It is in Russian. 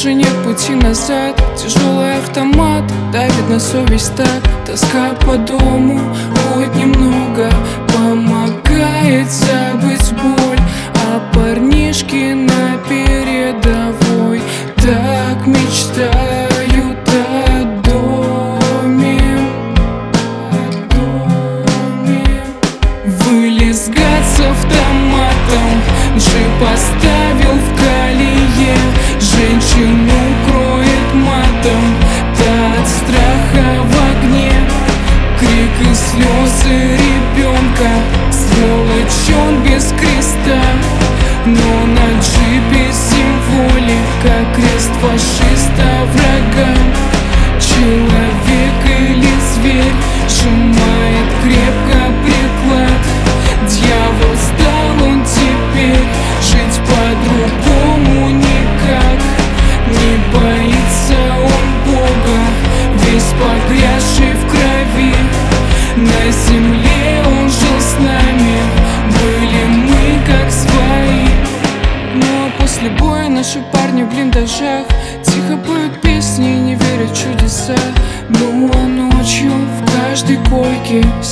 уже нет пути назад. Тяжелый автомат давит на совесть так. Тоска по дому хоть немного помогает забыть боль. А парнишки на передовой так мечтают о доме. Вылез гад с автоматом, джип поставил в колее. Женщину кроет матом, та от страха в огне. Крик и слезы ребенка, сволочь он без креста. Но на джипе символика, крест фашиста врага. Человек или зверь сжимает крепко приклад. Дьявол стал он теперь, жить по-другому никак. Не боится он Бога, весь погрязший в крови. На земле он жил с нами, были мы как свои. Ну а после боя наши парни в блиндажах тихо поют песни и не верят в чудеса. Ну а ночью в каждой койке